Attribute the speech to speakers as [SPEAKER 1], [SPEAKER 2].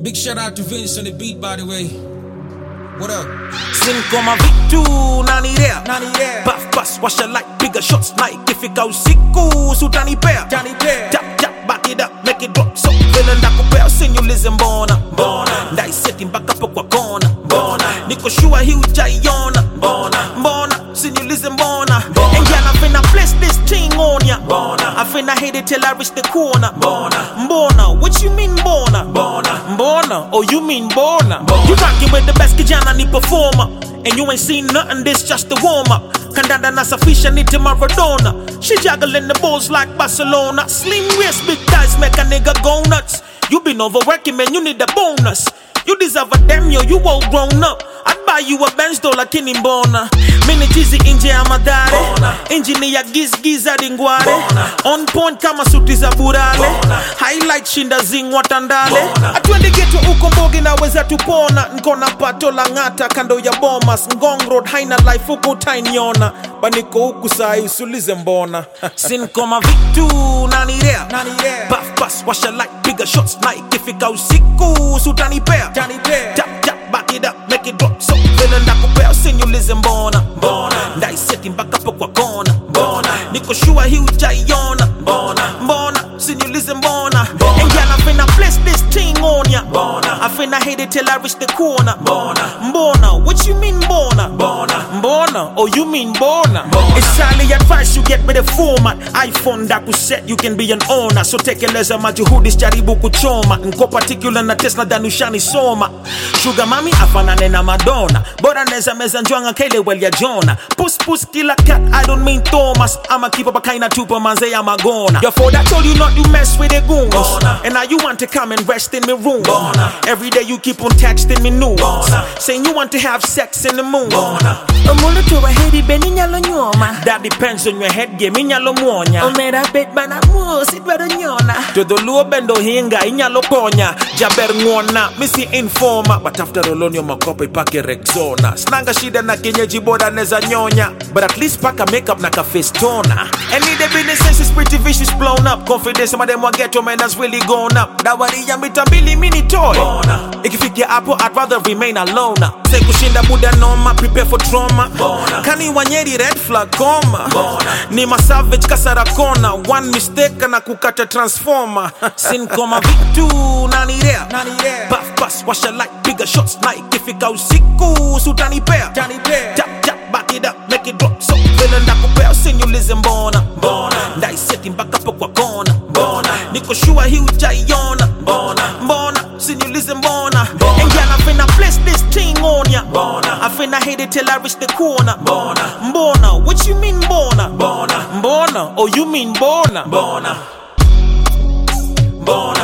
[SPEAKER 1] Big shout out to Vince on the beat, by the way. What up?
[SPEAKER 2] Sin kama vitu nani there Puff pass washa like bigger shots like ikifika usiku sutanipea tap tap back it up make it drop so vile ndakupea usinyulize mbona ndai seti mpaka hapo kwa kona niko sure hii ujaiona mbona usinyulize mbona and yeah I finna place this thing on ya I finna hit it till I reach the corner mbona what you mean mbona oh you mean bona you rockin' with the best kijana ni performer and you ain't seen nothing, this just the warm-up. Kandanda nasafisha niti Maradona. She juggling the balls like Barcelona. Slim waist, big thighs make a nigga go nuts. You been overworking, man, you need a bonus. You deserve a damn you all grown up. I'd buy you a Benz though like mbona. Mini jizi inje ya madare Injini ya giz hadi ngware On point kama suti za burale Highlight shinda zingwa tandale Atuende geto uko mbogi na weza tupona Nkona pato la ngata kando ya bomas Ngong road haina life uko utainiona Baniko huku sai usulize mbona Sin koma vitu nani there Puff pass washa like bigger shots like ikifika usiku sutanipea tap tap back it up make it drop so vile ndakupea usinyulize mbona ndai seti mpaka hapo kwa kona niko sure hii ujaiona mbona usinyulize mbona and yeah I finna place this thing on ya I finna hit it till I reach the corner mbona what you mean mbona oh you mean bona it's highly advice you get with the format iPhone dakuset you can be an owner so tekeleza majuhudi jaribu kuchoma nko particular na Tesla danushani soma sugar mami afanane na Madonna bora neza meza njwanga kele well ya Jonah puss killer cat I don't mean Thomas I'ma keep up a kind of tupa manze ya magona your father told you not to mess with the goons and now you want to come and rest in my room every day you keep on texting me news saying you want to have sex in the moon
[SPEAKER 3] Omulu tuwa hedi beni nyalo nyoma
[SPEAKER 2] that depends on your head game inyalo muonya
[SPEAKER 3] Omera bet bana musi dwaro nyona
[SPEAKER 2] todo luo bendo hinga inyalo konya jaber ngona misi informa but after all on your makopa ipake Rexona snanga shida na kenyeji boda neza nyonya but at least paka makeup na ka face toner and need the business sense is pretty vicious blown up confidence some of them want ghetto man that's really gone up dawari ya mitambili mini toy ikifikia hapo I'd rather remain alone say kushinda muda noma prepare for trauma kani wanyeri red flag koma ni ma savage kasara kona one mistake na kukata transformer sin koma vitu nani there puff pass washa like bigger shots like ikifika usiku sutanipea tap tap back it up make it drop so vile ndakupea usinyulize mbona ndai seti mpaka hapo kwa kona niko sure hii ujaiona mbona usinyulize mbona and yeah I finna place this thing on ya I finna hit it till I reach the corner mbona what you mean mbona oh you mean bona